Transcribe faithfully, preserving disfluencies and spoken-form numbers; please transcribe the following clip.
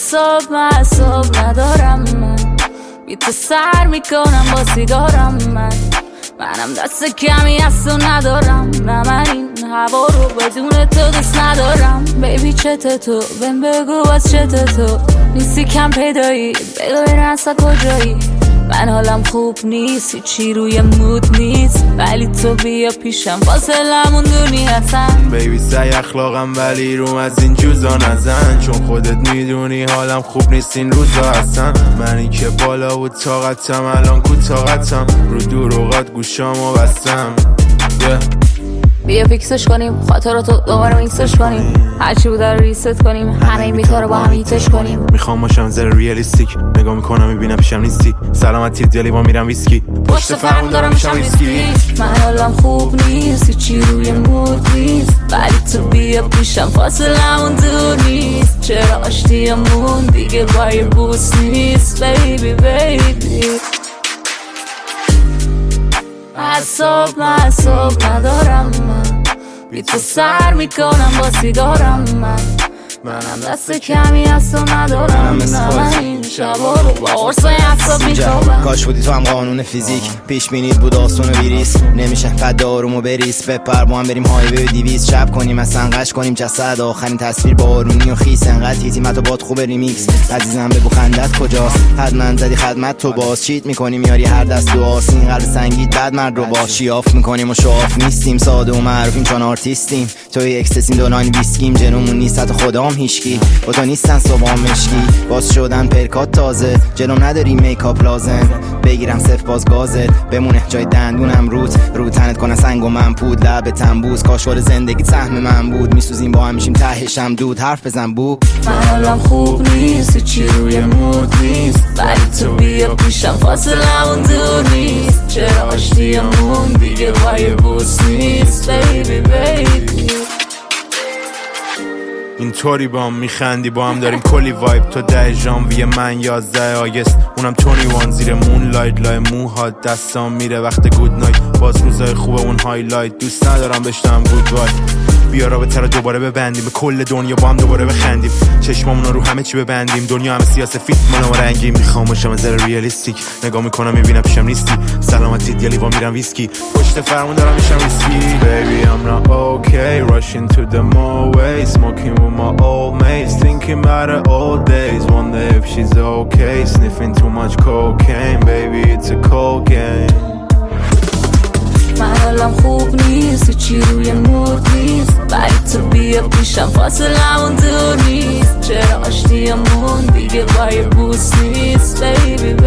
اعصاب معصاب ندارم من، بی تو سر میکنم با سیگارم من. منم دست کمی از تو ندارم، نه من این هوا رو بدون تو دوست ندارم. بیبی چته تو بهم بگو باز چته تو، نیستی کم پیدایی بگو این اصلا کجایی. من حالم خوب نیست هیچی روی مود نیست، ولی تو بیا پیشم فاصلمون دونی هستن. بیبی سعی اخلاقم ولی روم از این جوزا نزن، چون خودت میدونی حالم خوب نیست این روزا هستن. منی که بالا بود طاقتم الان کو طاقتم، رو دروغات گوشامو بستم. yeah. بیا فیکسش کنیم خاطراتو دوباره میکسش کنیم، هرچی بود رو ریست کنیم، همه این بیتا رو با هم هیتش کنیم. میخوام باشم زر ریالیستیک، نگاه میکنم میبینم پیشم نیستی، سلامتی دلی با میرم ویسکی، پشت فرمون دارم میشم ویسکی. من حالم خوب نیست چی روی مود نیست، ولی تو بیا پیشم فاصلمون دور نیست. چرا آشتیمون دیگه با یه بوس نیست بیبی بیبی. اعصاب معصاب ندارم من، بی تو سر میکنم با سیگارم من. منم دست کمی از تو ندارم، نه من این شبا رو با عرصای اعصاب میخوابم. کاش بودی تو هم قانون فیزیک، پیش بینید بود آسون و بیریس، نمیشه قد دارومو بریس. بپر با هم بریم هایوی دیویس، شب کنیم اصلا قش کنیم جسد، آخرین تصویر با آرونی و خیس. انقدر هیتی متو باد خوبه ریمیکس، عزیزم بگو خندت کجاست، حتما زدی خدمت تو باز. چیت میکنیم یاری هر دست و آسین، قلب سنگیت بعد مرد رو باز. شیاف میکنیم و شاف نیستیم، ساده و معروفیم چون آرتیستیم. توی اکستسیم دونانی ویسکیم، جنومون نیست حتی خدام هیشکی. با تو نیستن صبحام مشکی، باز شدن پرکات تازه، جلوم نداری میکاپ لازم. بگیرم صف باز گازت بمونه جای دندونم روت، رو تنت کنه سنگ و من پود. لب تنبوز کاشوار زندگی سهم من بود، میسوزیم با هم میشیم تهشم دود. حرف بزن بو. من حالم خوب نیست چی روی مود نیست، ولی تو بیا پیشم فاصلمون دور نیست. چرا آشتیمون دیگه با یه بوس نیست بیبی بیبی. اینطوری با هم میخندی با هم داریم کلی وایب. تو ده ژانویه من یازده آگست، اونم تونی وان زیر مون لایت. لای موهات دستام میره وقت گود نایت، باز روزای خوبه اون هایلایت. دوست ندارم بشتم گود وای، بیا رابطه رو دوباره ببندیم، به کل دنیا با هم دوباره بخندیم. چشمامون رو همه چی ببندیم، دنیا همه سیاسفید منو رنگیم. میخوام باشم از ریالیستیک، نگاه میکنم میبینم پیشم نیستی، سلامتی دلی با میرم ویسکی، پشت فرمون دارم میشم ویسکی. Baby I'm not okay, rushing to the motorway, smoking with my old mates, thinking about the old days. Wonder if she's okay, sniffing too much cocaine, baby it's a cold game. من حالم خوب نیست چی روی مود نیست، ولی تو بیا پیشم فاصلمون دور نیست. چرا آشتیمون دیگه با یه بوس نیست بیبی